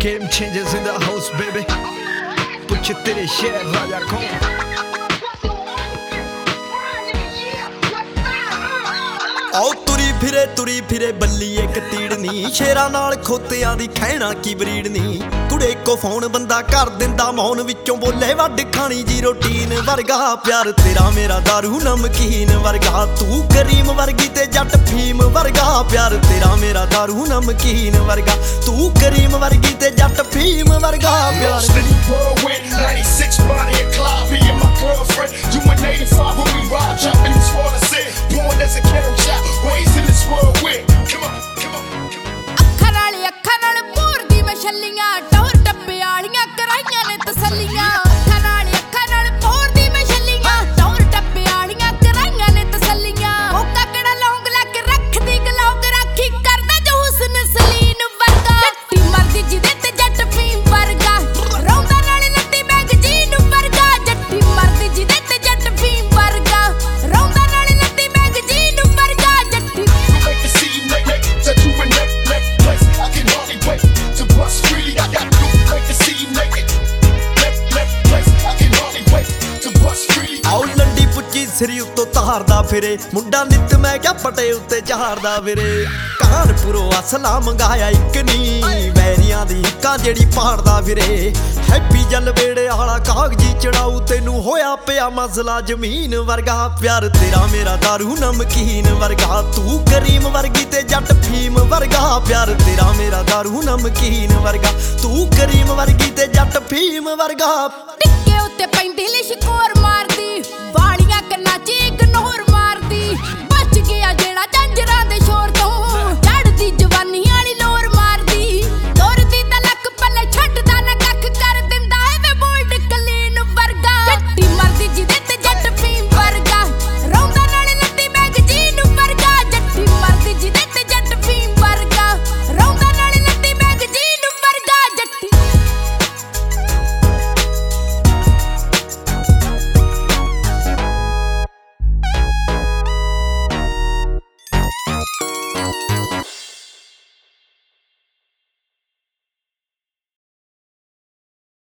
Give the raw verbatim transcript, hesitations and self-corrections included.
Game changers in the house, baby. Put your titty shit right back home. ਆਓ ਤੁਰੀ ਫਿਰੇ ਤੁਰੀ ਫਿਰੇ ਬੱਲੀ ਇੱਕ ਤੀੜਨੀ, ਸ਼ੇਰਾਂ ਨਾਲ ਖੋਤਿਆਂ ਦੀ ਖਹਿਣਾ ਕੀ ਬਰੀੜਨੀ। ਕੁੜੇ ਕੋ ਫੋਨ ਬੰਦਾ ਕਰ ਦਿੰਦਾ ਮੌਨ, ਵਿੱਚੋਂ ਬੋਲੇ ਵੱਡ ਖਾਣੀ ਜੀ ਰੋਟੀਨ ਵਰਗਾ। ਪਿਆਰ ਤੇਰਾ ਮੇਰਾ ਦਾਰੂ ਨਮਕੀਨ ਵਰਗਾ, ਤੂੰ ਕਰੀਮ ਵਰਗੀ ਤੇ ਜੱਟ ਫੀਮ ਵਰਗਾ। ਪਿਆਰ ਤੇਰਾ ਮੇਰਾ ਦਾਰੂ ਨਮਕੀਨ ਵਰਗਾ, ਤੂੰ ਕਰੀਮ ਵਰਗੀ ਤੇ ਜੱਟ ਫੀਮ ਵਰਗਾ। ਪਿਆਰ ਅੱਖਾਂ ਨਾਲ ਅੱਖਾਂ ਨਾਲ ਭੋਰਦੀ ਮੈਂ ਛੱਲੀਆਂ, ਟੌਰ ਟੱਪੇ ਵਾਲੀਆਂ ਕਰਾਈਆਂ ਨੇ ਤਸੱਲੀਆਂ। ਅੱਖਾਂ ਨਾਲ ਅੱਖਾਂ ਨਾਲ ਭੋਰਦੀ ਮੈਂ ਛੱਲੀਆਂ, ਟੌਰ ਟੱਪੇ ਵਾਲੀਆਂ ਕਰਾਈਆਂ ਨੇ ਤਸੱਲੀਆਂ। ਉਹ ਕਾਕੜਾ ਲੌਂਗ ਲਾ ਕੇ ਰੱਖਦੀ ਗਲੌਂਗ, ਰਾਖੀ ਕਰਦਾ ਜੋ ਹੁਸਨ ਸਲੀਨ ਵਰਗਾ। ਜੱਟੀ ਮਰਦੀ ਜਿਹਦੇ ਤੇ ਜੱਟ ਫੀਮ ਵਰਗਾ, ਰੌਂਦਾ ਨਾਲ ਲੱਤੀ ਮੈਗਜ਼ੀਨ ਵਰਗਾ। ਜੱਟੀ ਮਰਦੀ ਜਿਹਦੇ ਤੇ ਜੱਟ ਫੀਮ ਵਰਗਾ, ਰੌਂਦਾ ਨਾਲ ਲੱਤੀ ਮੈਗਜ਼ੀਨ ਵਰਗਾ। ਜੱਟੀ ਆਓ ਲੰਡੀ ਪੁੱਚੀ ਸਿਰੀ ਉੱਤੋਂ ਤਾਰਦਾ ਫਿਰੇ ਮੁੰਡਾ, ਨਿੱਤ ਮੈਂ ਕਿਹਾ ਪਟੇ ਉੱਤੇ ਚਾਰਦਾ ਫਿਰੇ। ਕਾਨਪੁਰੋਂ ਅਸਲਾ ਮੰਗਾਇਆ ਇੱਕ ਨੀ, ਵੈਰੀਆਂ ਦੀ ਹਿੱਕਾਂ ਜਿਹੜੀ ਪਾੜਦਾ ਫਿਰੇ। ਹੈਪੀ ਜਲ ਵੇੜੇ ਵਾਲਾ ਕਾਗਜੀ ਚੜਾਊ, ਤੈਨੂੰ ਹੋਇਆ ਪਿਆ ਮਸਲਾ ਜ਼ਮੀਨ ਵਰਗਾ। ਪਿਆਰ ਤੇਰਾ ਮੇਰਾ ਦਾਰੂ ਨਮਕੀਨ ਵਰਗਾ, ਤੂੰ ਕਰੀਮ ਵਰਗੀ ਤੇ ਜੱਟ ਫੀਮ ਵਰਗਾ। ਪਿਆਰ ਤੇਰਾ ਮੇਰਾ ਦਾਰੂ ਨਮਕੀਨ ਵਰਗਾ, ਤੂੰ ਕਰੀਮ ਵਰਗੀ ਤੇ ਜੱਟ ਫੀਮ ਵਰਗਾ। ਟਿੱਕੇ ਉੱਤੇ ਪੈਂਦੀ ਲਿਸ਼ਕੋਰ